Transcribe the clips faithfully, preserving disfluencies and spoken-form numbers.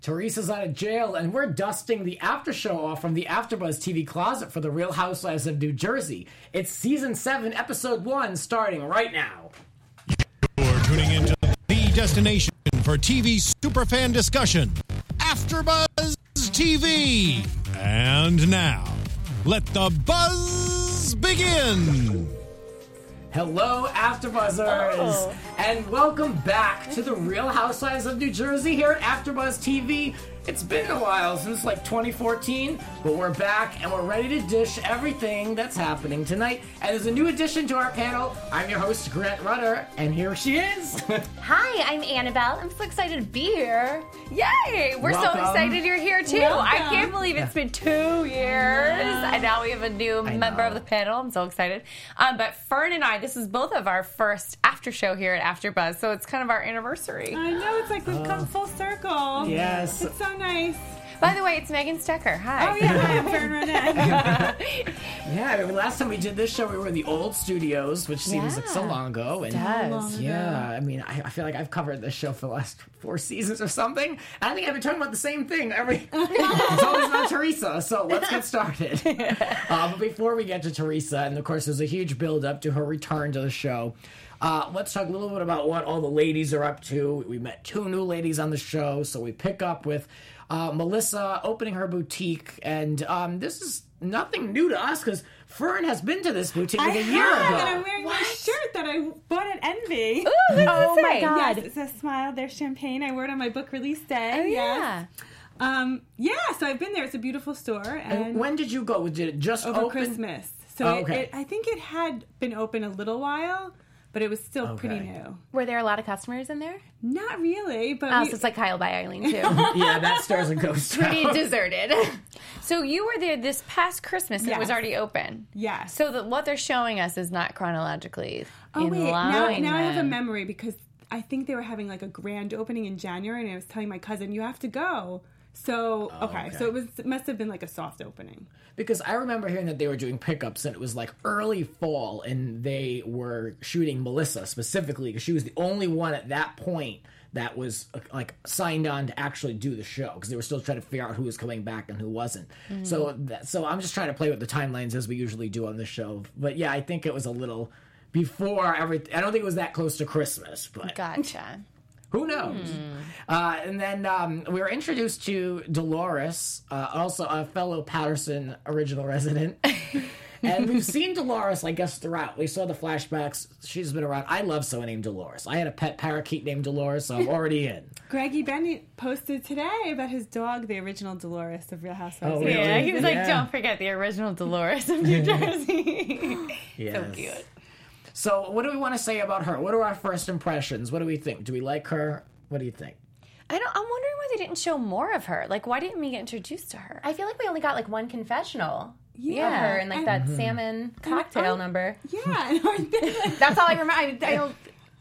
Teresa's out of jail, and we're dusting the after show off from the AfterBuzz T V closet for The Real Housewives of New Jersey. It's Season seven, Episode one, starting right now. You're tuning into the destination for T V superfan discussion, AfterBuzz T V. And now, let the buzz begin. Hello, AfterBuzzers, oh. and welcome back to The Real Housewives of New Jersey here at AfterBuzz T V. It's been a while, since like twenty fourteen, but we're back and we're ready to dish everything that's happening tonight. And there's a new addition to our panel. I'm your host, Grant Rutter, and here she is. Hi, I'm Annabelle. I'm so excited to be here. Yay! We're Welcome. so excited you're here too. Welcome. I can't believe it's been two years, Yeah. and now we have a new I member know. of the panel. I'm so excited. Um, but Fern and I, this is both of our first after show here at AfterBuzz, so it's kind of our anniversary. I know, it's like we've come full circle. Yes. It's so nice. By the way, it's Megan Stecker. Hi. Oh, yeah, hi, I'm Fern Renee. Yeah, I mean, last time we did this show, we were in the old studios, which seems like so Yeah. long ago. And Does. long ago. yeah, I mean, I, I feel like I've covered this show for the last four seasons or something. And I think I've been talking about the same thing every. It's always about Teresa. So let's get started. Uh, but before we get to Teresa, and of course, there's a huge build up to her return to the show. Uh, let's talk a little bit about what all the ladies are up to. We met two new ladies on the show, so we pick up with uh, Melissa opening her boutique, and um, this is nothing new to us because Fern has been to this boutique like I a year have, ago. and I'm wearing my shirt that I bought at Envy. Ooh, what does oh it my say? god! Yes, it says "Smile, there's champagne." I wore it on my book release day. Oh, yes. yeah. Um, yeah, so I've been there. It's a beautiful store, and, And when did you go? Did it just over open? Christmas. So Oh, it- okay. it, I think it had been open a little while, but it was still Okay. pretty new. Were there a lot of customers in there? Not really, but Oh, we, so it's like Kyle by Eileen, too. Yeah, that star's a ghost Pretty town. deserted. So you were there this past Christmas, and it was Yes. already open. yes. So the, what they're showing us is not chronologically Oh in wait, line. now, now I have a then. memory because I think they were having like a grand opening in January, and I was telling my cousin, "You have to go." So okay, okay. so it was it must have been like a soft opening. Because I remember hearing that they were doing pickups, and it was like early fall, and they were shooting Melissa specifically because she was the only one at that point that was uh, like signed on to actually do the show because they were still trying to figure out who was coming back and who wasn't. Mm-hmm. So, that, so I'm just trying to play with the timelines as we usually do on this show. But yeah, I think it was a little before everything. I don't think it was that close to Christmas, but Gotcha. who knows? Uh, and then um, we were introduced to Dolores, uh, also a fellow Patterson original resident. And we've seen Dolores, I guess, throughout. We saw the flashbacks. She's been around. I love someone named Dolores. I had a pet parakeet named Dolores, so I'm already in. Greggy Bennett posted today about his dog, the original Dolores of Real Housewives. Oh, of really? Yeah, he was like, Yeah. don't forget the original Dolores of New Jersey. Yes. So cute. So what do we want to say about her? What are our first impressions? What do we think? Do we like her? What do you think? I don't, I'm wondering why they didn't show more of her. Like, why didn't we get introduced to her? I feel like we only got like one confessional Yeah, of her and like and- that salmon cocktail I- number. Yeah, and aren't they, like, That's all I remember. I, I don't.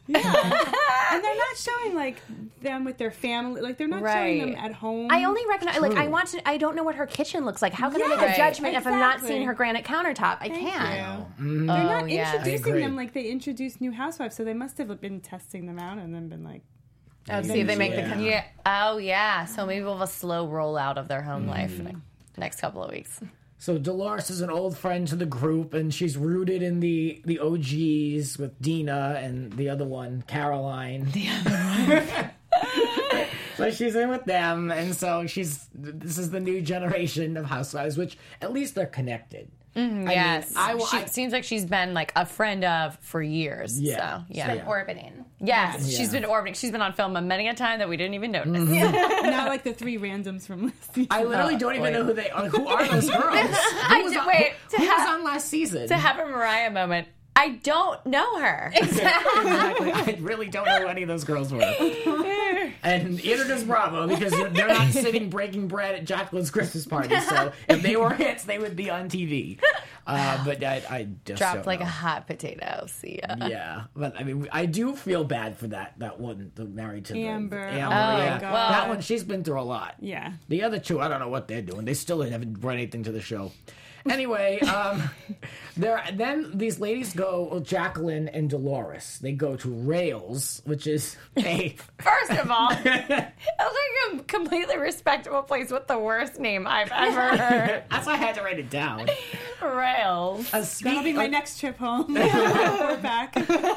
yeah, and they're not showing like them with their family. Like they're not showing them Right. at home. I only recognize like I True. want to. I don't know what her kitchen looks like. How can I make Yes, a judgment if I'm not exactly. seeing her granite countertop? I Thank can't. you. They're Oh, not yeah. I introducing agree. them like they introduced new housewives, so they must have been testing them out and then been like, Oh, see if they make Yeah. the. Yeah. Oh, yeah. So maybe we'll have a slow rollout of their home life in the next couple of weeks. So Dolores is an old friend to the group, and she's rooted in the, the O Gs with Dina and the other one, Caroline. The other one. So she's in with them, and so she's this is the new generation of housewives, which at least they're connected. Yes. I will- she I- seems like she's been like a friend of for years. Yeah. So, yeah. Yeah. Orbiting. Yes. Yeah. She's been orbiting. She's been on film a many a time that we didn't even notice. not like the three randoms from last season. I literally Oh, don't even wait. know who they are. Who are those girls? Who was did- on, wait, who, to who was have- on last season? To have a Mariah moment, I don't know her. Exactly. I really don't know who any of those girls were. And neither does Bravo because they're not sitting breaking bread at Jacqueline's Christmas party. So if they were hits, they would be on T V. Uh, but I, I just Dropped don't like know. a hot potato. See ya. Yeah, but I mean, I do feel bad for that that one, the married to the- Amber. Amber, Oh, yeah. my God. That one, she's been through a lot. Yeah. The other two, I don't know what they're doing. They still haven't brought anything to the show. Anyway, um, there. Then these ladies go, well, Jacqueline and Dolores, they go to Rails, which is a... First of all, it was like a completely respectable place with the worst name I've ever heard. That's why I had to write it down. Rails. A That'll be speak, my a- next trip home. We're back.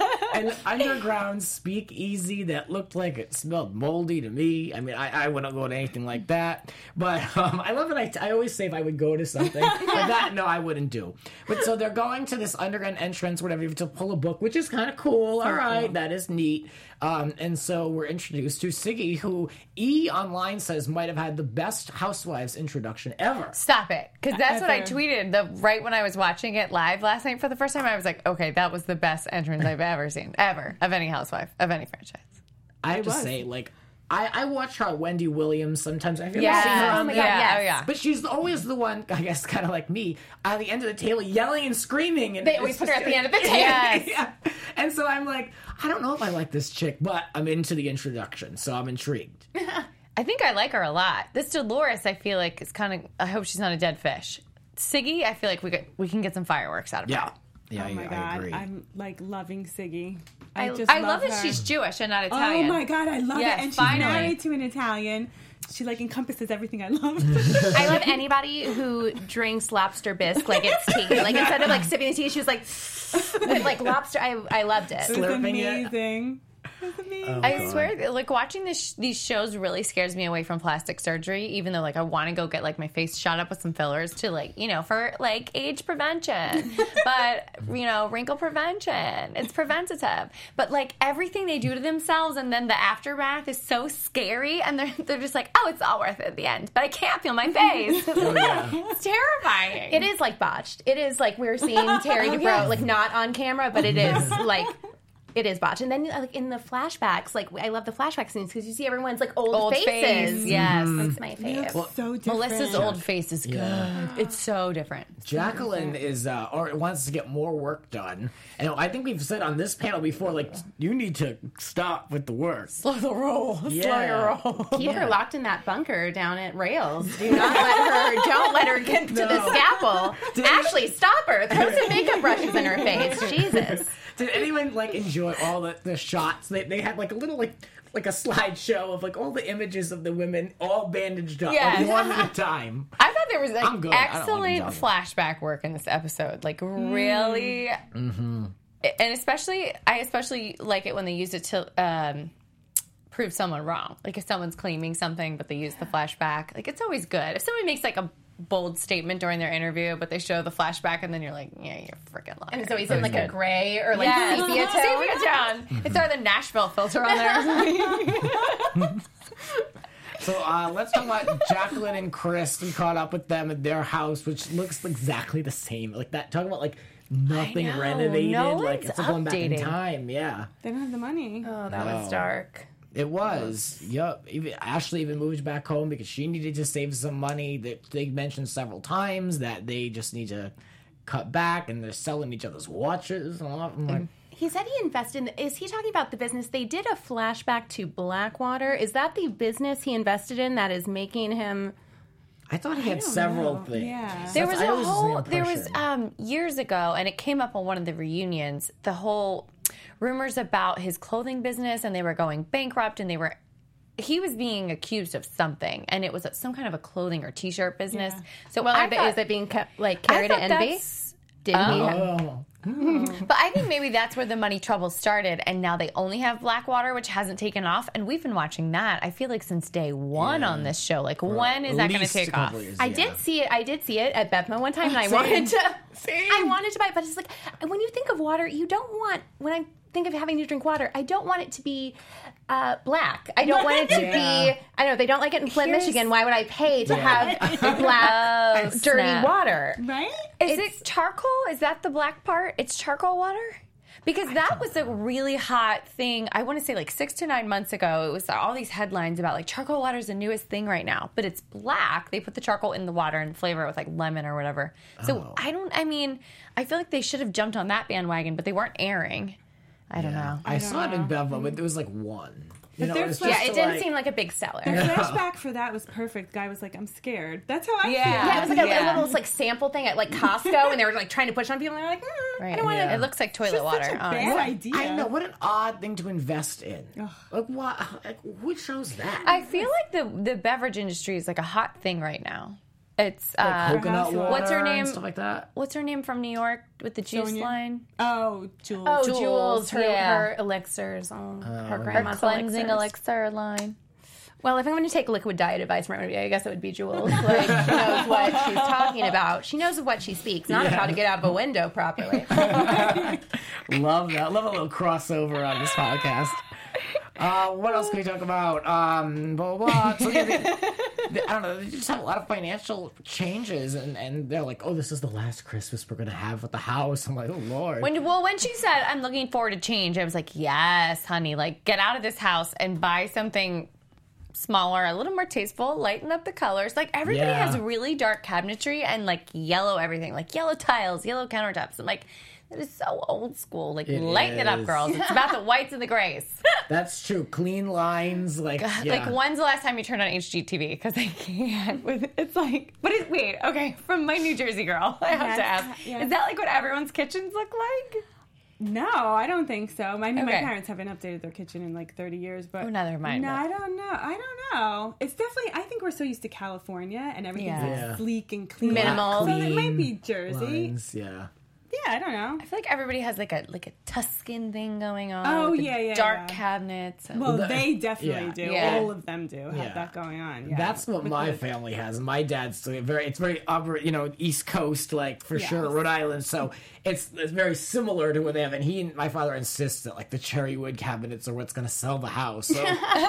an underground speakeasy that looked like it smelled moldy to me. I mean, I, I wouldn't go to anything like that. But um, I love it. I, I always say if I would go to something like that, no, I wouldn't do. But so they're going to this underground entrance, whatever, to pull a book, which is kind of cool. All right, that is neat. Um, and so we're introduced to Siggy, who E! Online says might have had the best Housewives introduction ever. Stop it. Because that's what I Ever. tweeted the right when I was watching it live last night for the first time. I was like, okay, that was the best entrance I've ever seen, ever, of any housewife, of any franchise. I have to was. say, like, I, I watch her Wendy Williams sometimes. I've Yeah. seen her on Oh my there. God, yes. Oh, yeah. But she's always the one, I guess, kind of like me, at the end of the table, yelling and screaming. And They always put her at the end of the table. Yes. yeah. And so I'm like, I don't know if I like this chick, but I'm into the introduction, so I'm intrigued. I think I like her a lot. This Dolores, I feel like, is kind of, I hope she's not a dead fish. Siggy, I feel like we get, we can get some fireworks out of her. Yeah. Yeah, Oh my I, god, I agree. I'm like loving Siggy. I, I just I love, love that her. she's Jewish and not Italian. Oh my god, I love Yes, it. And she's finally. married to an Italian. She like encompasses everything I love. I love anybody who drinks lobster bisque like it's tea. Like instead of like sipping the tea, she was like, with, like lobster. I I loved it. It was Slurping it. amazing. It was amazing. I swear, like watching this, these shows really scares me away from plastic surgery. Even though, like, I want to go get like my face shot up with some fillers to, like, you know, for like age prevention, but you know, wrinkle prevention. It's preventative. But like everything they do to themselves, and then the aftermath is so scary, and they're they're just like, oh, it's all worth it at the end. But I can't feel my face. Oh, yeah. It's terrifying. It is like botched. It is like we're seeing Terry Dubrow yes. like not on camera, but it is like it is botched. And then like in the flashbacks, like I love the flashback scenes because you see everyone's like old, Old faces. face, yes. That's my fave. Well, so different. Melissa's old face is good. Yeah. It's so different. Jacqueline is, uh, or wants to get more work done. And I think we've said on this panel before, like, you need to stop with the work. Slow the roll. Slow Yeah. your roll. Keep her locked in that bunker down at Rails. Do not let her. Don't let her get to the scalpel. Ashley, stop her. Throw some makeup brushes in her face. Jesus. Did anyone like enjoy all the, the shots? They they had like a little like like a slideshow of like all the images of the women all bandaged up, Yes. like, one at a time. I thought there was like I'm good. I don't excellent like flashback work in this episode. Like really, mm-hmm. and especially I especially like it when they use it to um, prove someone wrong. Like if someone's claiming something, but they use the flashback. Like it's always good if somebody makes like a bold statement during their interview, but they show the flashback, and then you're like, yeah, you're freaking lying. And it's always in like a gray or like Yes. sepia tone. Sepia tone. They throw the Nashville filter on there. So uh, let's talk about Jacqueline and Chris. We caught up with them at their house, which looks exactly the same. Like that. Talking about like nothing I know. renovated. No like one's it's like going back in updating. time. Yeah. They don't have the money. Oh, that No. was dark. It was. Yep. Even, Ashley even moved back home because she needed to save some money. That they mentioned several times that they just need to cut back, and they're selling each other's watches. And all. I'm like, He said he invested in. Is he talking about the business? They did a flashback to Blackwater. Is that the business he invested in that is making him? I thought he had don't several know. things. Yeah. There was That's- I a always the whole. There was impression. um, years ago, and it came up on one of the reunions. The whole rumors about his clothing business, and they were going bankrupt, and they were. He was being accused of something, and it was some kind of a clothing or T-shirt business. Yeah. So Well, I are they- thought, is it being kept, like I carried to thought Envy? that's- Did he? Have, Oh. But I think maybe that's where the money trouble started, and now they only have Blackwater, which hasn't taken off. And we've been watching that. I feel like since day one Yeah. on this show. Like, when is At that going to least a take off? couple years, I yeah. did see it. I did see it at Bethma one time, and I Same. wanted to. Same. I wanted to buy it, but it's like when you think of water, you don't want. When I think of having to drink water, I don't want it to be uh, black. I don't want it to Yeah. be. I know they don't like it in Flint, Here's- Michigan. Why would I pay to Yeah. have black, Oh, dirty snap. water? Right? Is it charcoal? Is that the black part? It's charcoal water? Because that was a really hot thing. I want to say like six to nine months ago. It was all these headlines about like charcoal water is the newest thing right now, but it's black. They put the charcoal in the water and flavor it with like lemon or whatever. So Oh. I don't. I mean, I feel like they should have jumped on that bandwagon, but they weren't airing. I don't know. I, saw it in Bevmo, but there was like one. You know, their it's flash- just Yeah, it to, didn't like- seem like a big seller. The flashback for that was perfect. Guy was like, "I'm scared." That's how I Yeah. feel. Yeah, it was like a, Yeah. a little like sample thing at like Costco, and they were like trying to push on people, and they're like, mm, I Right. don't want to. Yeah. It looks like toilet Just water. such a bad honestly. idea. I know, what an odd thing to invest in. Like, what? Like, who chose that? I feel like the the beverage industry is like a hot thing right now. It's like uh, coconut water what's her name? and stuff like that. what's her name from New York with the juice Sonia? line? Oh, Jules. Oh, Jules, Jules, her, yeah. her elixirs, oh, her Her grandma's cleansing elixirs. elixir line. Well, if I'm going to take liquid diet advice from everybody, I guess it would be Jules. Like, she knows what she's talking about. She knows what she speaks, not Yeah. how to get out of a window properly. Love that. Love a little crossover on this podcast. Uh, what else can we talk about? Um, blah, blah, blah. So, yeah, they, they, I don't know. They just have a lot of financial changes, and, and they're like, oh, this is the last Christmas we're going to have at the house. I'm like, oh, Lord. When well, when she said, "I'm looking forward to change," I was like, "Yes, honey. Like, get out of this house and buy something smaller, a little more tasteful. Lighten up the colors. Like, everybody Yeah. has really dark cabinetry and like yellow everything, like yellow tiles, yellow countertops. I'm like, that is so old school. Like, It lighten it up, is. girls. It's about the whites and the grays." That's true. Clean lines. Like, yeah. Like, when's the last time you turned on H G T V? Because I can't. With it's like, what is? Wait, okay. From my New Jersey girl, I have to Yes, ask: yeah. is that like what everyone's kitchens look like? No, I don't think so. I mean, my Okay. parents haven't updated their kitchen in like thirty years, but Oh, neither mind, No, but- I don't know. I don't know. It's definitely. I think we're so used to California and everything's Yeah. like Yeah. sleek and clean. Minimal. So it might Clean be Jersey. lines, yeah. Yeah, I don't know. I feel like everybody has like a like a Tuscan thing going on. Oh, with the yeah, yeah, dark yeah. cabinets. and- Well, the- they definitely yeah. do. Yeah. All of them do have Yeah. that going on. Yeah. That's what With my the- family has. My dad's very, it's very upper, you know, East Coast, like for Yes. sure, Rhode Island. So it's it's very similar to what they have. And he, and my father insists that like the cherry wood cabinets are what's going to sell the house. So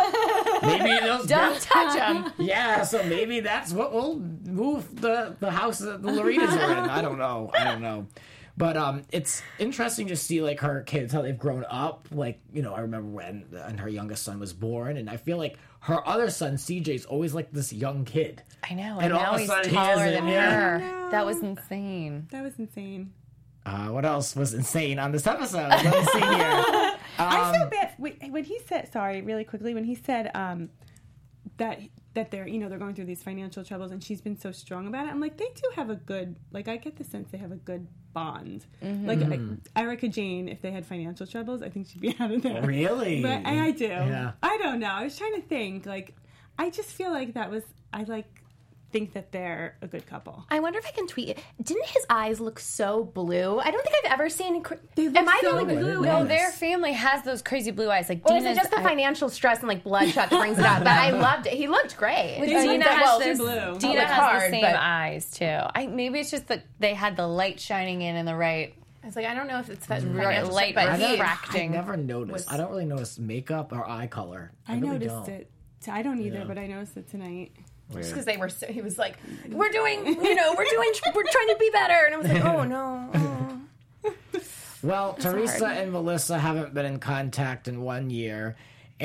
maybe those, Don't touch them. yeah. So maybe that's what will move the the house that the Loritas are in. I don't know. I don't know. But um, it's interesting to see like her kids how they've grown up. Like, you know, I remember when and her youngest son was born, and I feel like her other son C J's always like this young kid. I know, And and, all now of a he's sudden he taller isn't, than yeah. her. I know. That was insane. That was insane. Uh, what else was insane on this episode? Let me see here. I Um, feel bad wait, when he said. Sorry, really quickly. When he said um, that that they're you know they're going through these financial troubles, and she's been so strong about it. I'm like, they do have a good like. I get the sense they have a good bond. Mm-hmm. Like I, Erica Jane, if they had financial troubles, I think she'd be out of there. Really? But I, I do. Yeah. I don't know. I was trying to think. Like, I just feel like that was. I like think that they're a good couple. I wonder if I can tweet it. Didn't his eyes look so blue? I don't think I've ever seen. Cr- They look Am I the so only blue. No, Yes. their family has those crazy blue eyes. Like Or is it Dina's just the eye- financial stress and like bloodshot that brings it out? But I loved it. He looked great. They Dina look has well, this. blue. Dina Look has hard, the same but- eyes too. I maybe it's just that they had the light shining in in the right. I was like, I don't know if it's that Right, financial light stress, I, but never, he, I refracting never noticed. was- I don't really notice makeup or eye color. I, I really noticed don't. it. I don't either, Yeah. but I noticed it tonight. Weird. because they were so, he was like, we're doing, you know, we're doing, we're trying to be better. And I was like, oh no. Oh. Well, Teresa hard. and Melissa haven't been in contact in one year.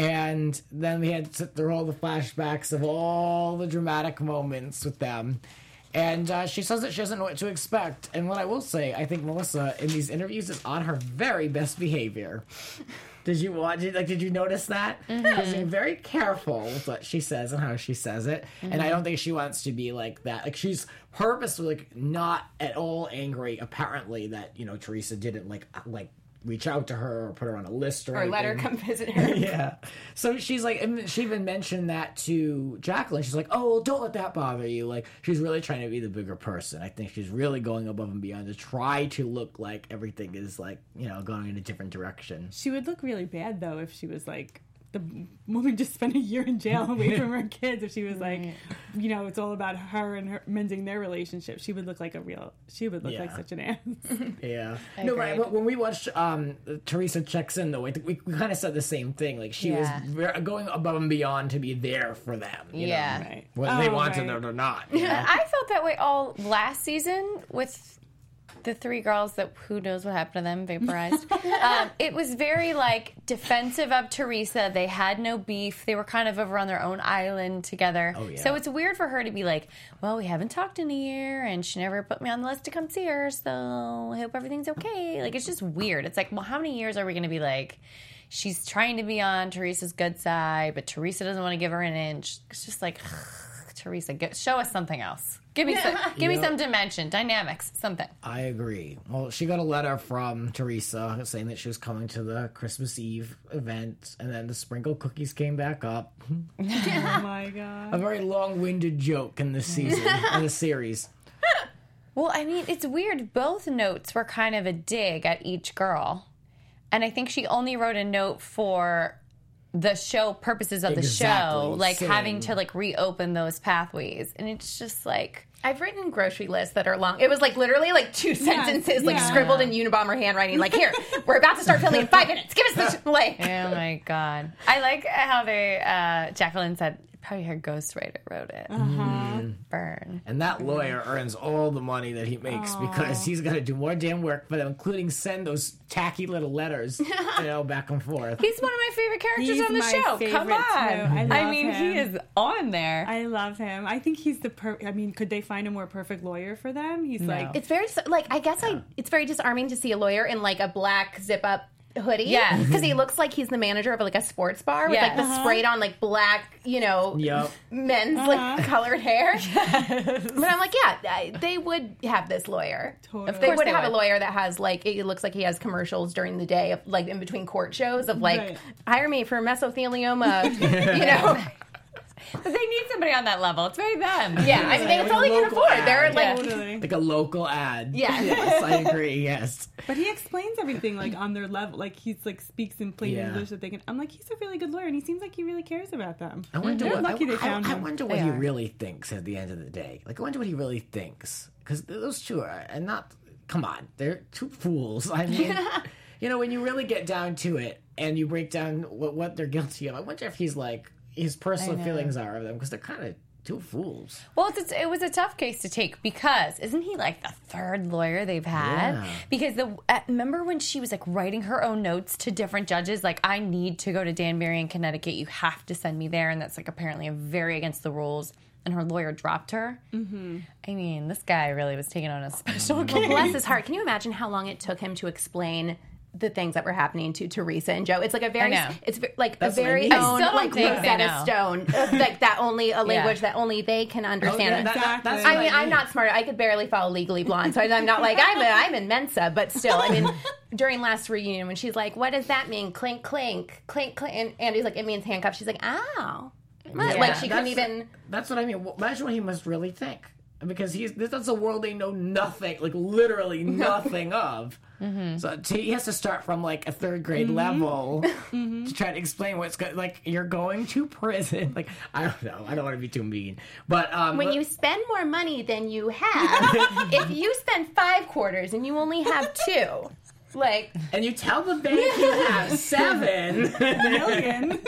And then we had to sit through all the flashbacks of all the dramatic moments with them. And uh, she says that she doesn't know what to expect. And what I will say, I think Melissa in these interviews is on her very best behavior. Did you watch it? Like, did you notice that? Because she's very careful with what she says and how she says it. And I don't think she wants to be like that. Like, she's purposely like not at all angry. Apparently, that you know Teresa didn't like like reach out to her or put her on a list or, Or let her anything. come visit her. Yeah. So she's like, and she even mentioned that to Jacqueline. She's like, oh, well, don't let that bother you. Like, she's really trying to be the bigger person. I think she's really going above and beyond to try to look like everything is like, you know, going in a different direction. She would look really bad though if she was like the woman just spent a year in jail away from her kids. If she was like, you know, it's all about her and her mending their relationship. She would look like a real. She would look like Yeah. such an ass. Yeah. No, right. agreed. When we watched um, Teresa Checks In, though, I think we, we kind of said the same thing. Like, she Yeah. was ver- going above and beyond to be there for them. You Yeah. Know? Right. Whether they Oh, wanted right. it or not. You know? I felt that way all last season with the three girls that who knows what happened to them, vaporized. um, it was very like defensive of Teresa. They had no beef. They were kind of over on their own island together. Oh, yeah. So it's weird for her to be like, well, we haven't talked in a year and she never put me on the list to come see her. So I hope everything's okay. Like, it's just weird. It's like, well, how many years are we going to be like, she's trying to be on Teresa's good side, but Teresa doesn't want to give her an inch. It's just like, Teresa, get, show us something else. Give me some, give me Yep. some dimension, dynamics, something. I agree. Well, she got a letter from Teresa saying that she was coming to the Christmas Eve event, and then the sprinkle cookies came back up. Oh my god. A very long-winded joke in this season, in the series. Well, I mean, it's weird. Both notes were kind of a dig at each girl. And I think she only wrote a note for the show purposes of the Exactly, show, like same. having to like reopen those pathways. And it's just like, I've written grocery lists that are long. It was like literally like two sentences, like yeah. scribbled in Unabomber handwriting. Like, here, we're about to start filming in five minutes. Give us this. Like, oh my God. I like how they, uh, Jacqueline said, probably her ghostwriter wrote it. Burn. And that lawyer earns all the money that he makes because he's got to do more damn work for them, including send those tacky little letters, you know, back and forth. He's one of my favorite characters He's on the my show. Come favorite, on. too. I love mean, him. he is on there. I love him. I think he's the per. I mean, could they find a more perfect lawyer for them? He's like, it's very, like, I guess I, it's very disarming to see a lawyer in like a black zip up hoodie. Yes. Because he looks like he's the manager of like a sports bar with like Yes. the sprayed on like black, you know, Yep. men's like colored hair. But I'm like, yeah, I- they would have this lawyer. Totally. If they course would they have would. a lawyer that has like, it looks like he has commercials during the day of like in between court shows of like, Right. hire me for mesothelioma, you know. But they need somebody on that level. It's very them. Yeah, I mean, they, it's Like all a they can local afford. They're ad. like, totally. Like a local ad. Yeah. Yes, I agree, yes. But he explains everything like on their level. Like he's like speaks in plain Yeah. English that they can. I'm like, he's a really good lawyer, and he seems like he really cares about them. I wonder They're what, lucky I, they I- found I him. wonder what They he are. really thinks at the end of the day. Like, I wonder what he really thinks. Because those two are and not, come on, they're two fools. I mean, you know, when you really get down to it and you break down what, what they're guilty of, I wonder if he's like, his personal feelings are of them, because they're kind of two fools. Well, it's, it was a tough case to take because isn't he like the third lawyer they've had? Yeah. Because the uh, remember when she was like writing her own notes to different judges, like I need to go to Danbury in Connecticut. You have to send me there, and that's like apparently a very against the rules. And her lawyer dropped her. Mm-hmm. I mean, this guy really was taking on a special case. well, bless his heart. Can you imagine how long it took him to explain the things that were happening to Teresa and Joe? It's like a very, I know. it's ve- like That's a what I very mean. I own still don't like think they Rosetta know. Stone, uh, like that only a language Yeah. that only they can understand. yeah, that- that- that's Exactly. what I mean, I I'm mean. not smart. I could barely follow Legally Blonde, so I'm not like I'm. A, I'm in Mensa, but still, I mean, during last reunion when she's like, "What does that mean? Clink, clink, clink, clink," and Andy's like, "It means handcuffs." She's like, "Oh," like she couldn't That's- even. That's what I mean. Well, imagine what he must really think. Because he's this that's a world they know nothing, like literally nothing of. Mm-hmm. So t- he has to start from like a third grade Mm-hmm. level to try to explain what's go- like. You're going to prison. Like I don't know. I don't want to be too mean, but um, When but- you spend more money than you have, if you spend five quarters and you only have two, like and you tell the bank you have seven. Million.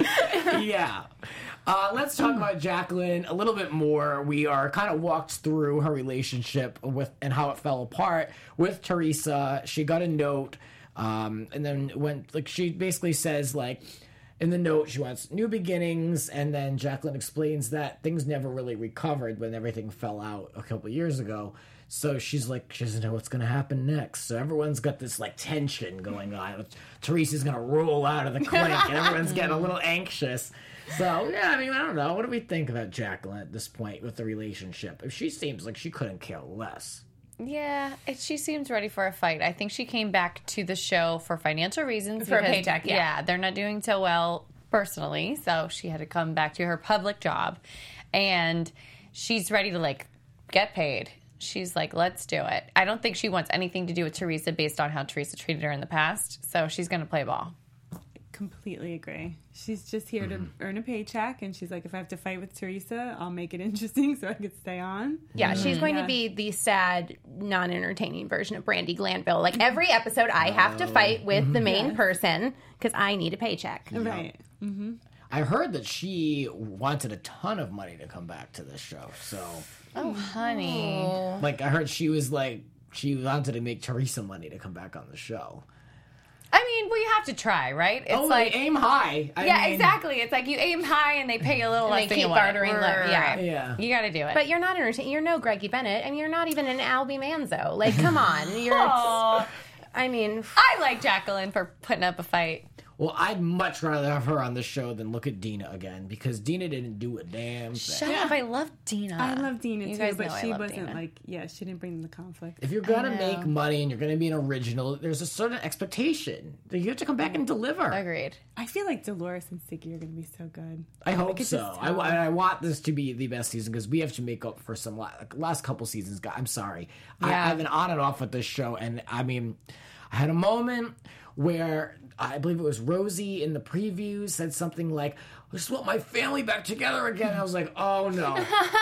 Yeah. Uh, let's talk about Jacqueline a little bit more. We are kind of walked through her relationship with and how it fell apart with Teresa. She got a note, um, and then went like she basically says like in the note she wants new beginnings, and then Jacqueline explains that things never really recovered when everything fell out a couple years ago. So she's like, she doesn't know what's going to happen next. So everyone's got this like tension going on. Teresa's going to roll out of the clink, and everyone's getting a little anxious. So, yeah, I mean, I don't know. What do we think about Jacqueline at this point with the relationship? If she seems like she couldn't care less. Yeah, it, she seems ready for a fight. I think she came back to the show for financial reasons. For a because, paycheck, yeah. Yeah, they're not doing so well personally, so she had to come back to her public job. And she's ready to, like, get paid. She's like, let's do it. I don't think she wants anything to do with Teresa based on how Teresa treated her in the past, so she's going to play ball. Completely agree. She's just here Mm-hmm. to earn a paycheck, and she's like, if I have to fight with Teresa, I'll make it interesting so I could stay on. yeah, she's going Yeah. to be the sad, non-entertaining version of Brandy Glanville. Like every episode, I have to fight with the main person because I need a paycheck. Right. I heard that she wanted a ton of money to come back to this show. So, Oh, honey. like, I heard she was like, she wanted to make Teresa money to come back on the show. I mean, well, you have to try, right? It's oh, like, aim high. I yeah, mean, exactly. It's like you aim high and they pay you a little And less they than keep you want. bartering low, yeah. Yeah. You got to do it. But you're not entertaining. You're no Greggy Bennett, and you're not even an Albie Manzo. Like, come on. You're. Aw. I mean, I like Jacqueline for putting up a fight. Well, I'd much rather have her on the show than look at Dina again because Dina didn't do a damn thing. Shut up! I love Dina. I love Dina You too, guys but know I she love wasn't Dina. like, yeah, she didn't bring the conflict. If you're gonna I know. make money and you're gonna be an original, there's a certain expectation that you have to come back and deliver. Agreed. I feel like Dolores and Siggy are going to be so good. I hope could so. just I, tell. I want this to be the best season because we have to make up for some la- like, last couple seasons. guy- I'm sorry. I, Yeah. I've been on and off with this show, and I mean, I had a moment where I believe it was Rosie in the preview said something like, "I just want my family back together again." I was like, "Oh no,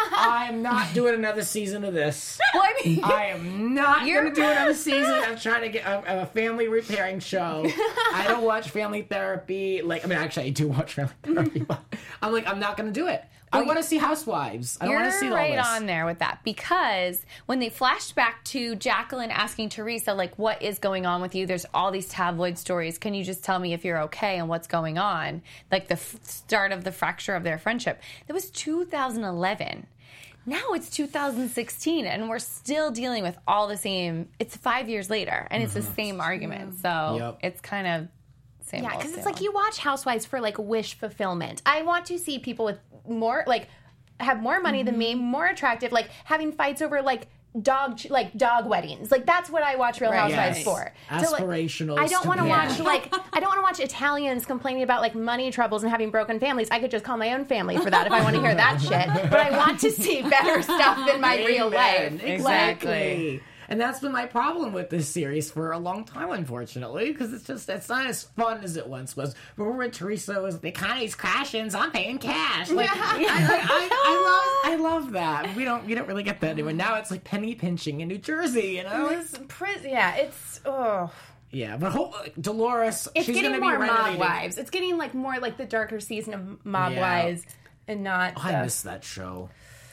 I am not doing another season of this. Well, I mean, I am not You're- going to do another season. I'm trying to get a, a family repairing show. I don't watch Family Therapy. Like, I mean, actually, I do watch Family Therapy, but I'm like, I'm not going to do it. I want to see Housewives. I don't want to see You're all right this. on there with that because when they flashed back to Jacqueline asking Teresa, like, what is going on with you? There's all these tabloid stories. Can you just tell me if you're okay and what's going on? Like the f- start of the fracture of their friendship. That was two thousand eleven. Now it's two thousand sixteen and we're still dealing with all the same. It's five years later and it's the same argument. So Yep. it's kind of same Yeah, old, because it's same like old. you watch Housewives for like wish fulfillment. I want to see people with more like have more money than me, more attractive, like having fights over like dog like dog weddings. Like that's what I watch Real Right. Housewives Yes. for. To, like, Aspirational. I don't want to stability. watch like I don't want to watch Italians complaining about like money troubles and having broken families. I could just call my own family for that if I want to hear that shit. But I want to see better stuff than my real Amen. life. Exactly. And that's been my problem with this series for a long time, unfortunately, because it's just it's not as fun as it once was. Remember when Teresa was the economy's crashing, so I'm paying cash. Like, I, I, I, I love I love that. We don't we don't really get that anymore. Now it's like penny pinching in New Jersey, you know? It's pri- yeah, it's oh. Yeah, but hope, Dolores, It's she's getting going to more be Mob renovating. Wives. It's getting like more like the darker season of Mob Yeah. Wives, and not. I the- miss that show.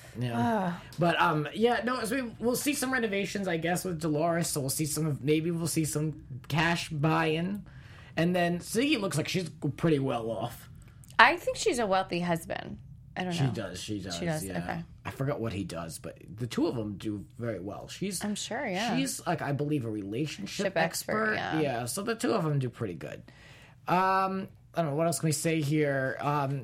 Yeah, but um, yeah, no. So we, we'll see some renovations, I guess, with Dolores. So we'll see some of maybe we'll see some cash buy-in, and then Siggy looks like she's pretty well off. I think she's a wealthy husband. I don't She know. does. She does. She does, Yeah. okay. I forgot what he does, but the two of them do very well. She's. I'm sure, yeah. She's like I believe a relationship Ship expert, expert. yeah. So the two of them do pretty good. Um, I don't know what else can we say here. Um.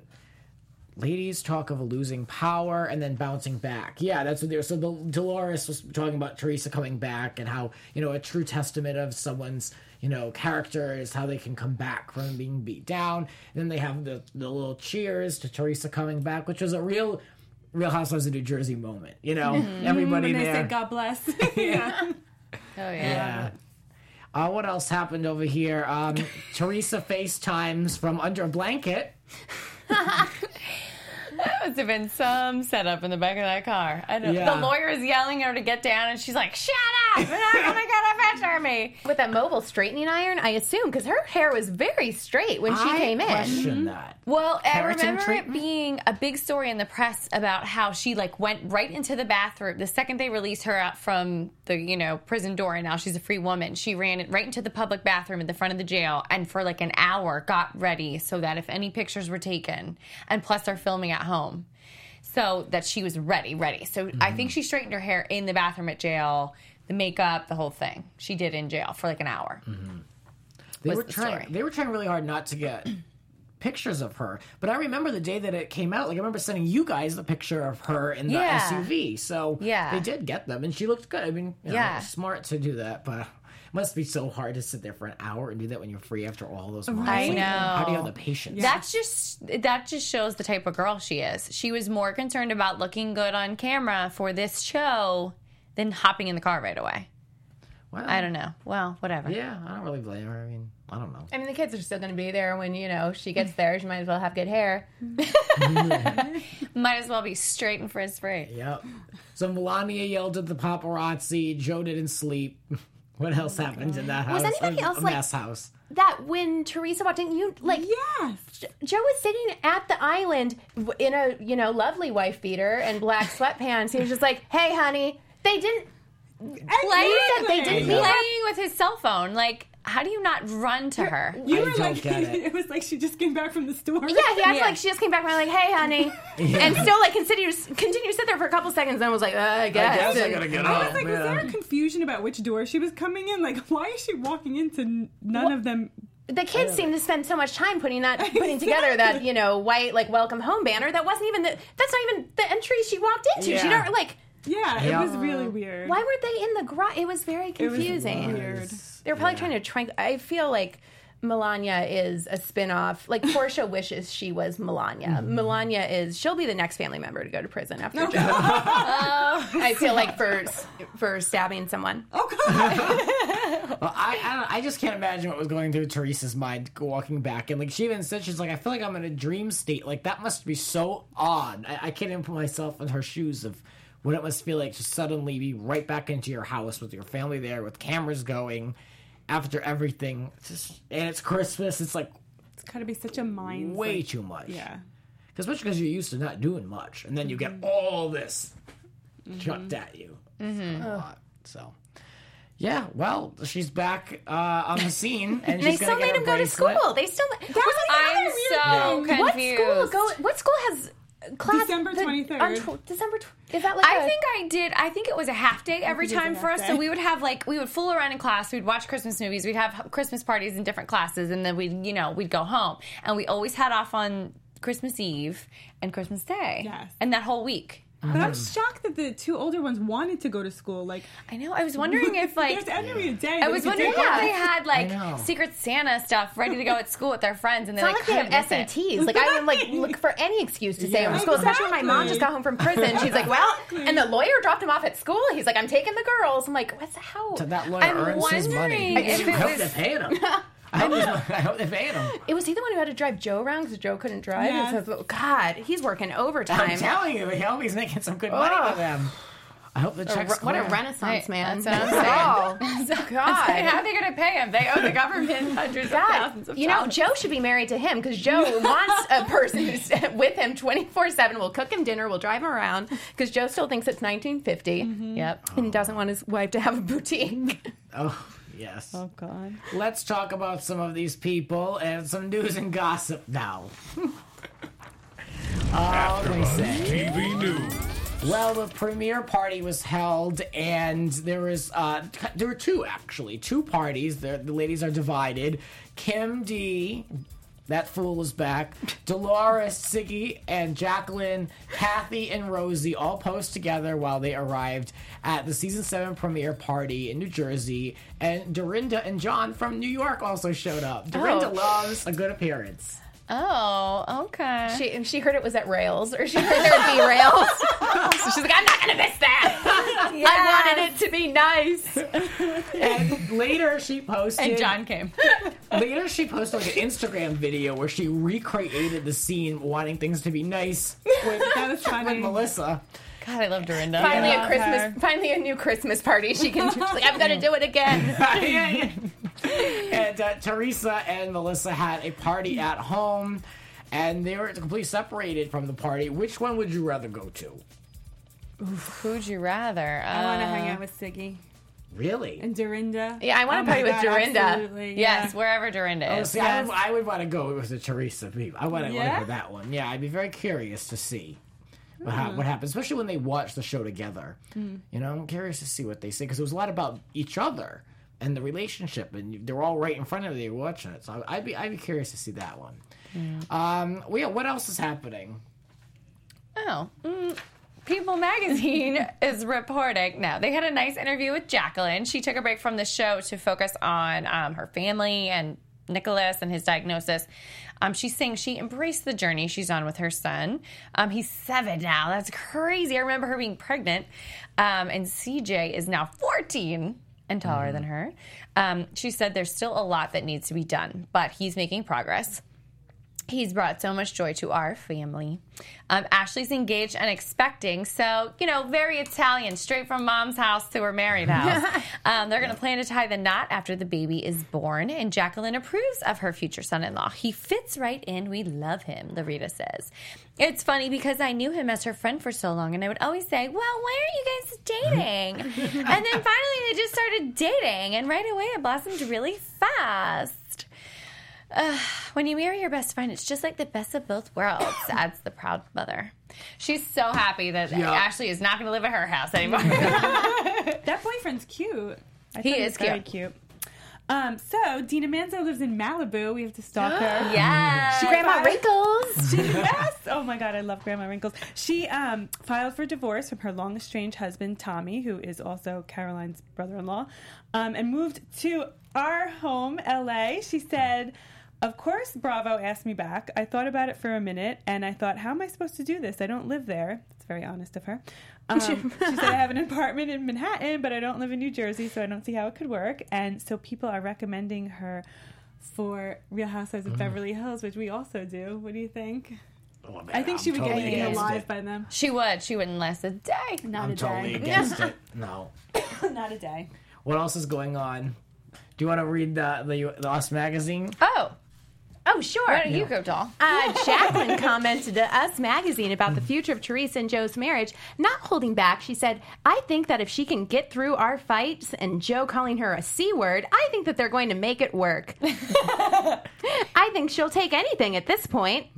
Ladies talk of losing power and then bouncing back. Yeah, that's what they were. So the, Dolores was talking about Teresa coming back and how, you know, a true testament of someone's, you know, character is how they can come back from being beat down. And then they have the, the little cheers to Teresa coming back, which was a real, Real Housewives of New Jersey moment. You know, everybody When they there. said God bless. yeah. Oh yeah. Yeah. Uh, what else happened over here? Um, Teresa FaceTimes from under a blanket. That must have been some setup in the back of that car. I don't. Yeah. The lawyer is yelling at her to get down, and she's like, "Shut up! You're not gonna get a picture of me." with that mobile straightening iron, I assume, because her hair was very straight when she I came in. question that. Well, I Keratin remember treatment? it being a big story in the press about how she like went right into the bathroom the second they released her out from the you know prison door, and now she's a free woman. She ran it right into the public bathroom at the front of the jail, and for like an hour got ready so that if any pictures were taken, and plus they're filming at home, so that she was ready, ready. So I think she straightened her hair in the bathroom at jail, the makeup, the whole thing. She did in jail for like an hour. They was were the trying. story. They were trying really hard not to get pictures of her. But I remember the day that it came out. Like I remember sending you guys the picture of her in the Yeah. S U V. So Yeah. they did get them, and she looked good. I mean, you know, Yeah. smart to do that, but. It must be so hard to sit there for an hour and do that when you're free after all those months. I Like, know. How do you have the patience? That's just that just shows the type of girl she is. She was more concerned about looking good on camera for this show than hopping in the car right away. Well, I don't know. Well, whatever. Yeah, I don't really blame her. I mean, I don't know. I mean, the kids are still going to be there when, you know, she gets there. She might as well have good hair. Might as well be straight and frizz free. Yep. So Melania yelled at the paparazzi. Joe didn't sleep. What else happened in that house? Was anybody It else, a like- mess house? That when Teresa walked in, you, like, Yes. Joe was sitting at the island w- in a, you know, lovely wife beater and black sweatpants. He was just like, hey, honey, they didn't. Playing, They didn't know. playing with his cell phone. Like, how do you not run to her? You I were don't like, get it. it was like she just came back from the store. Yeah, he acted Yeah. like she just came back and went like, hey, honey. And still, like, continued, continued to sit there for a couple seconds and was like, uh, I guess. guess I And- gotta get I up. was like, was yeah. there a confusion about which door she was coming in? Like, why is she walking into n- none of them the kids seem to spend so much time putting that putting together that, you know, white like welcome home banner that wasn't even the that's not even the entry she walked into. Yeah. She don't like Yeah, it Yeah. was really weird. why weren't they in the garage? It was very It was confusing. weird. They were probably Yeah. trying to try. I feel like Melania is a spin-off. Like Portia wishes she was Melania. Mm-hmm. Melania is she'll be the next family member to go to prison after Okay. Joe. I feel like for for stabbing someone. Oh, God. Well, I, I, don't, I just can't imagine what was going through Teresa's mind walking back. And like she even said, she's like, I feel like I'm in a dream state. Like that must be so odd. I, I can't even put myself in her shoes of what it must feel like to suddenly be right back into your house with your family there, with cameras going, after everything. It's just, and it's Christmas. It's like It's got to be such a mind. way like, too much. Yeah. Especially because you're used to not doing much, and then you get all this chucked at you. Mm-hmm. A lot. So, yeah. Well, she's back uh, on the scene, and They she's still gonna get made her him go to bracelet. school. They still. That was I'm another weird so thing. confused. What school go? What school has class? December the- twenty-third. on tw- December. Tw- is that like? I a- think I did. I think it was a half day every think it was time a for half us. day. So we would have like we would fool around in class. We'd watch Christmas movies. We'd have Christmas parties in different classes, and then we'd you know we'd go home. And we always had off on Christmas Eve and Christmas Day. Yes. And that whole week. But I'm shocked that the two older ones wanted to go to school. Like, I know. I was wondering if like there's every day. I was they could wondering take if off. they had like know. Secret Santa stuff ready to go at school with their friends, and they It's not like, like they have couldn't S miss A it. Ts. Like I would like look for any excuse to stay Yeah. home from school, especially when my mom just got home from prison. She's like, "Well," and the lawyer dropped him off at school. He's like, "I'm taking the girls." I'm like, "What's how?" So that lawyer I'm earns his money. wondering if I it hope was- they're paying him. I hope, I hope they're paying him. It was he the one who had to drive Joe around because Joe couldn't drive. Yes. And so, God, he's working overtime. I'm telling you, I hope he's making some good money Ugh. with them. I hope the check's What a clear. renaissance Right, man! that's what I'm Oh, How God. are they going to pay him? They owe the government hundreds of thousands God, of you know, dollars. Joe should be married to him because Joe wants a person who's with him twenty-four seven, will cook him dinner, will drive him around because Joe still thinks it's nineteen fifty Yep. and doesn't want his wife to have a boutique. Oh, yes. Oh, God. Let's talk about some of these people and some news and gossip now. Oh, let me say. T V News. Well, the premiere party was held, and there was uh, there were two actually, two parties. The, the ladies are divided. Kim D, that fool is back. Dolores, Siggy, and Jacqueline, Kathy, and Rosie all posed together while they arrived at the season seven premiere party in New Jersey. And Dorinda and John from New York also showed up. Dorinda Oh. loves a good appearance. Oh, okay. She she heard it was at Rails, or she heard there would be Rails. So she's like, I'm not going to miss that. I wanted it to be nice. And later she posted. and John came. Later, she posted like an Instagram video where she recreated the scene, wanting things to be nice with, That was funny. with Melissa. God, I love Dorinda. Finally, Yeah. a Christmas. Finally, a new Christmas party. She can. She's like, I'm going to do it again. Yeah, yeah. And uh, Teresa and Melissa had a party at home, and they were completely separated from the party. Which one would you rather go to? Who'd you rather? I want to Uh, hang out with Siggy Really? and Dorinda. Yeah, I want Oh to my party with God, Dorinda. absolutely, Yes, yeah. wherever Dorinda Oh, is. see, Yes. I would, I would want to go with the Teresa people. I want to Yeah? go with that one. Yeah, I'd be very curious to see what, hap- what happens, especially when they watch the show together. You know, I'm curious to see what they say because it was a lot about each other and the relationship, and they're all right in front of you watching it. So I'd be I'd be curious to see that one. Um, well, yeah, what else is happening? Oh. Mm. People Magazine is reporting. No, they had a nice interview with Jacqueline. She took a break from the show to focus on um, her family and Nicholas and his diagnosis. Um, she's saying she embraced the journey she's on with her son. Um, he's seven now. That's crazy. I remember her being pregnant. Um, and C J is now fourteen and taller than her. Um, she said there's still a lot that needs to be done, but he's making progress. He's brought so much joy to our family. Um, Ashley's engaged and expecting, so, you know, very Italian, straight from mom's house to her married house. um, they're going to plan to tie the knot after the baby is born, and Jacqueline approves of her future son-in-law. He fits right in. We love him, Larita says. It's funny because I knew him as her friend for so long, and I would always say, well, why aren't you guys dating? And then finally they just started dating, and right away it blossomed really fast. Uh, when you marry your best friend, it's just like the best of both worlds, adds the proud mother. She's so happy that Yeah. Ashley is not going to live at her house anymore. That boyfriend's cute. I He thought is very cute. cute. Um, so Dina Manzo lives in Malibu. We have to stalk her. Yes. Grandma Bye. Wrinkles. She, yes. Oh my God, I love Grandma Wrinkles. She um, filed for divorce from her long estranged husband, Tommy, who is also Caroline's brother-in-law, um, and moved to our home, L A. She said, of course, Bravo asked me back. I thought about it for a minute, and I thought, how am I supposed to do this? I don't live there. It's very honest of her. Um, she said, I have an apartment in Manhattan, but I don't live in New Jersey, so I don't see how it could work. And so people are recommending her for Real Housewives of Beverly Hills, which we also do. What do you think? Oh, man, I think I'm she would totally get eaten against alive it. by them. She would. She wouldn't last a day. Not I'm a totally day. against it. No. Not a day. What else is going on? Do you want to read the the, the Us magazine? Oh. Oh, sure. Why don't you go, doll? Uh, Jacqueline commented to Us Magazine about the future of Teresa and Joe's marriage, not holding back. She said, I think that if she can get through our fights and Joe calling her a C word, I think that they're going to make it work. I think she'll take anything at this point.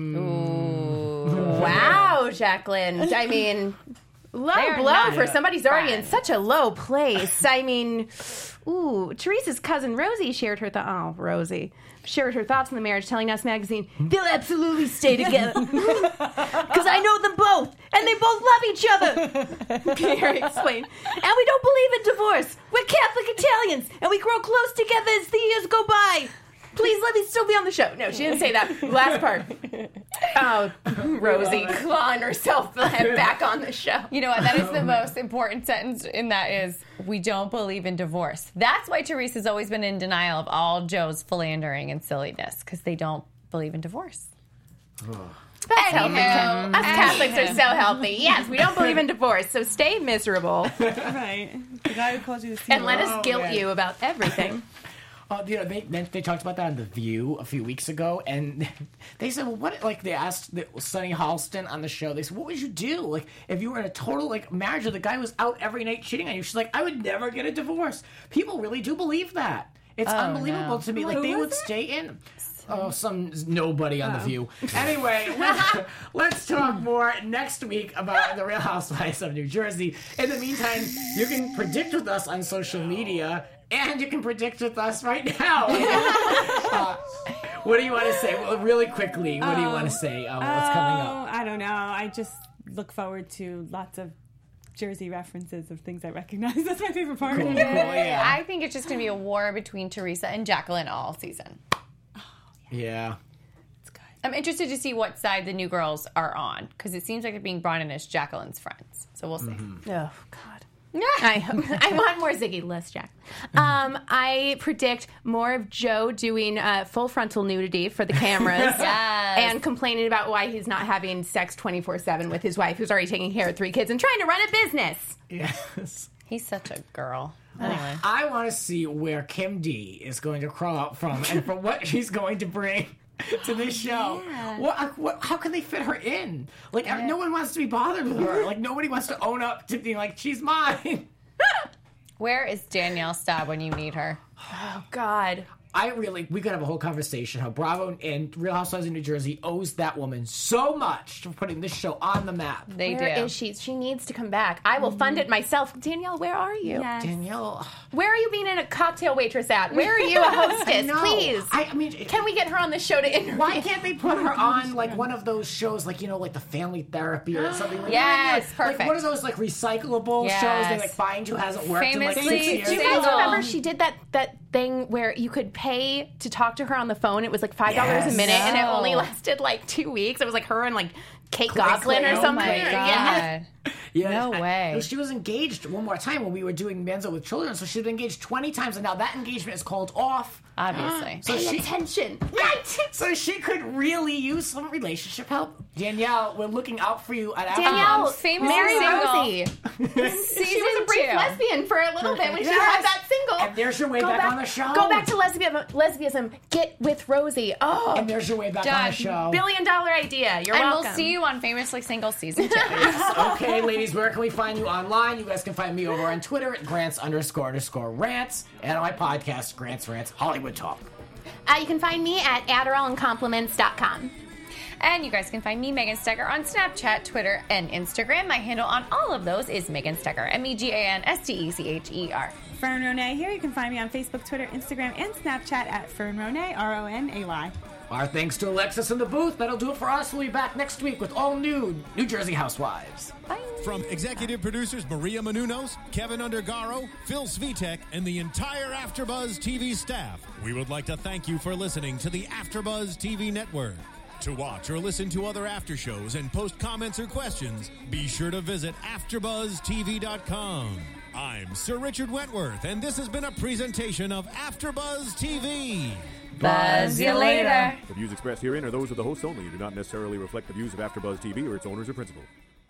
Ooh. Wow, Jacqueline. I mean, low They're blow not for somebody who's already in friends. such a low place. I mean, ooh, Teresa's cousin Rosie shared her thoughts. Oh, Rosie. Shared her thoughts on the marriage, telling Us Magazine, they'll absolutely stay together. Because I know them both, and they both love each other. Pierre explained. And we don't believe in divorce. We're Catholic Italians, and we grow close together as the years go by. Please let me still be on the show. No, she didn't say that last part. Oh, Rosie clawing herself back on the show. You know what? That is the most important sentence in that is, we don't believe in divorce. That's why Teresa's always been in denial of all Joe's philandering and silliness, because they don't believe in divorce. That's healthy. Anywho. Us Catholics are so healthy. Yes, we don't believe in divorce, so stay miserable Right. The guy who calls you the C and let word. us Oh, guilt man. you about everything. Uh, you know, they they they talked about that on The View a few weeks ago, and they said, well, what, like, they asked the, Sunny Halston on the show, they said, what would you do, like, if you were in a total, like, marriage where the guy was out every night cheating on you? She's like, I would never get a divorce. People really do believe that. It's unbelievable no. to me. Like, Who they was would it? stay in. Oh, some nobody on The View. Anyway, let's, let's talk more next week about the Real Housewives of New Jersey. In the meantime, you can predict with us on social media, and you can predict with us right now. uh, what do you want to say? Well, really quickly, what do you want to say? Uh, what's coming Oh, up? I don't know. I just look forward to lots of Jersey references of things I recognize. That's my favorite part. Cool, cool, yeah. I think it's just going to be a war between Teresa and Jacqueline all season. Yeah. It's good. I'm interested to see what side the new girls are on, because it seems like they're being brought in as Jacqueline's friends. So we'll see. Oh, God. I, I want more Ziggy, less Jack. Um, I predict more of Joe doing uh, full frontal nudity for the cameras Yes. and complaining about why he's not having sex twenty-four seven with his wife, who's already taking care of three kids and trying to run a business. Yes. He's such a girl. Anyway. I want to see where Kim D is going to crawl out from and for what she's going to bring to this show. What, what, how can they fit her in? Like, no one wants to be bothered with her. Like, nobody wants to own up to being like, she's mine. Where is Danielle Staub when you need her? Oh, God. I really, we could have a whole conversation how Bravo and Real Housewives of New Jersey owes that woman so much for putting this show on the map. They Where do. is she? She needs to come back. I will fund it myself. Danielle, where are you? Yes. Danielle, Where are you being a cocktail waitress at? Where are you a hostess? no. Please. I, I mean, Can we get her on the show to interview? why can't they put her on like one of those shows, like, you know, like the Family Therapy or something? Like, Yes, like, perfect. Like one of those like recyclable Yes. shows they like find who hasn't worked in like Famously six years. Do you guys Single. remember she did that that thing where you could pay to talk to her on the phone? It was like five dollars Yes. a minute, and it No. only lasted like two weeks. It was like her and like Kate Clay, Goslin Clay. or Oh something. my Yeah. God. Yeah, No I- way. she was engaged one more time when we were doing Manzo with Children, so she's been engaged twenty times, and now that engagement is called off. Obviously. So Pay she, attention. right? So she could really use some relationship help. Danielle, we're looking out for you at our Danielle, house. famous Mary single. Rosie. Season She was a brief two. lesbian for a little bit when she Yes. had that single. And there's your way Go back, on the show. Go back to lesbian, lesbianism. Get with Rosie. Oh, And there's your way back on Done. the show. billion dollar idea. You're And welcome. we'll see you on Famously Single season two. Okay, ladies, where can we find you online? You guys can find me over on Twitter at Grants underscore underscore rants and on my podcast, Grants Rants Hollywood Talk. Uh, you can find me at Adderall and Compliments dot com. And you guys can find me, Megan Stecker, on Snapchat, Twitter, and Instagram. My handle on all of those is Megan Stecker, M E G A N S T E C H E R. Fern Ronay here. You can find me on Facebook, Twitter, Instagram, and Snapchat at Fern Ronay, R O N A Y. Our thanks to Alexis in the booth. That'll do it for us. We'll be back next week with all new New Jersey Housewives. Bye. From executive producers Maria Menounos, Kevin Undergaro, Phil Svitek, and the entire AfterBuzz T V staff, we would like to thank you for listening to the AfterBuzz T V network. To watch or listen to other after shows and post comments or questions, be sure to visit after buzz T V dot com. I'm Sir Richard Wentworth, and this has been a presentation of AfterBuzz T V. Buzz you later. The views expressed herein are those of the hosts only and do not necessarily reflect the views of AfterBuzz T V or its owners or principals.